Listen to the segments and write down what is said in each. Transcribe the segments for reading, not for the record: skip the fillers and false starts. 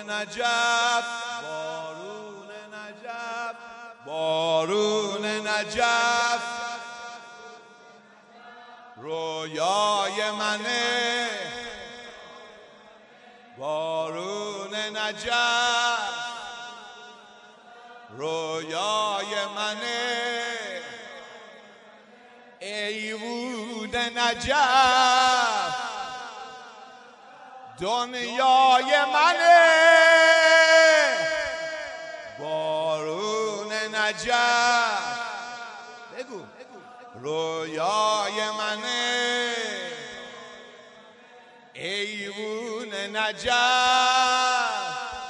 نجف، بارون نجف، بارون نجف، رویای منه، بارون نجف، رویای منه، ایوون نجف، دنیای منه، بارون نجف، بگو رویای منه، ایوون نجف،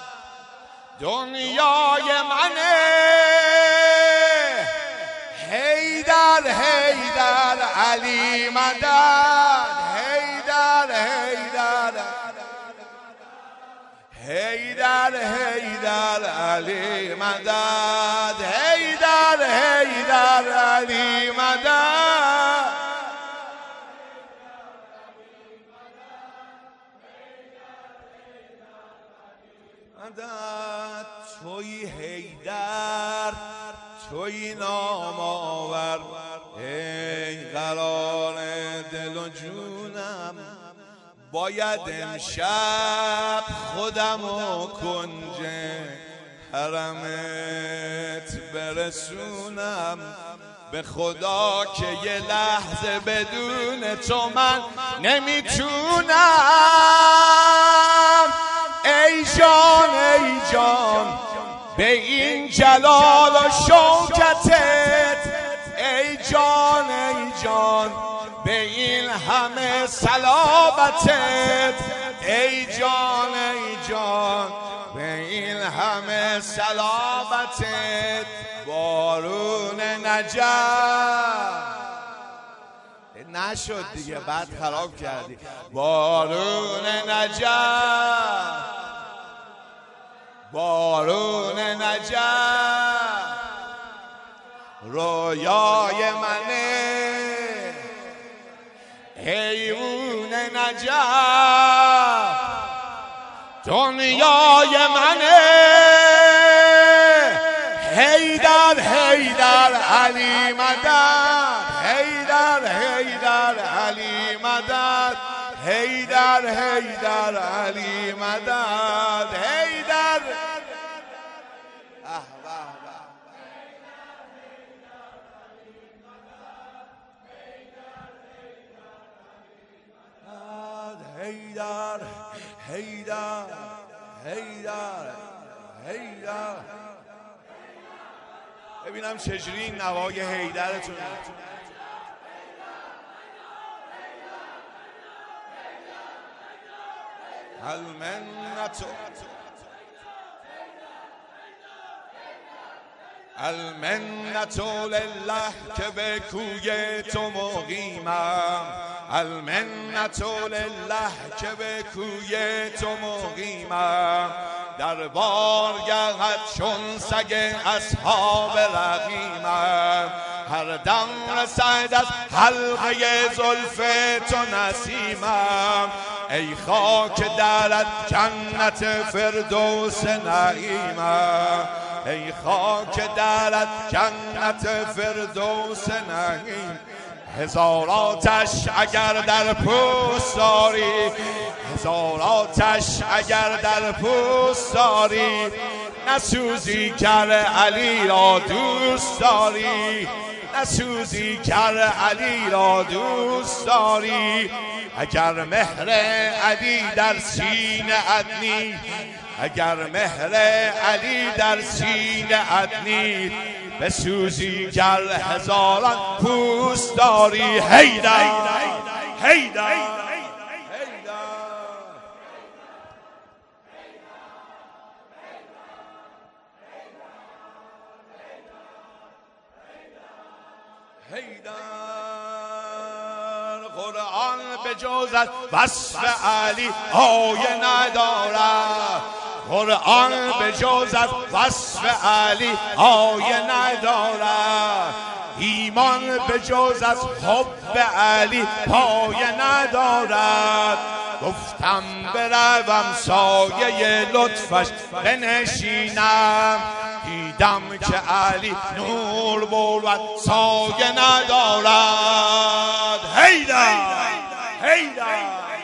دنیای منه، حیدر حیدر علی مدد، حیدر حیدر، حیدر حیدر علی مدد، حیدر حیدر علی مدد، مدد. توی حیدر، توی نام آور، ای قرار دل و جونم، باید امشب خودم و کنج حرمت برسونم. به خدا که یه لحظه بدون تو من نمیتونم. ای جان ای جان به این جلال و شوکتت، ای جان ای جان به این همه صلابتت، ای جان ای جان به این همه صلابتت، بارون نجف. نشد دیگه، بعد خراب کردی. بارون نجف، بارون نجف، رویای منه، حیوون نجف، دنیای منه، حیدر حیدر علی مدد، حیدر حیدر علی مدد، حیدر حیدر علی مدد، حیدر. حیدر حیدر حیدر حیدر. ببینم چجوری این نوای حیدرتون. المنت لله که به کوی تو مقیمم، المنت لله که به کوی تو مقیمم، در بارگهت چون سگ اصحاب رقیمم، هر دم رسد از حلقه زلف تو نسیمم، ای خاک درت جنت فردوس نعیمم، ای خاک درت جنت فردوس نعیم. هزار آتش اگر در پوست داری، هزار آتش اگر در پوست داری، نسوزی گر علی را دوست داری، نسوزی گر علی را دوست داری. اگر مهر علی در سینه ات، اگر مهر علی در سینه ات بسوزی گر هزاران پوست داری. حیدر حیدر حیدر. قرآن به جز از وصف علی آیه ندارد، قرآن به جز از وصف علی آیه ندارد، ایمان به جز از حب علی پایه ندارد، گفتم بروم سایه لطفش بنشینم، دیدم که علی نور بود سایه ندارد. هیدر هیدر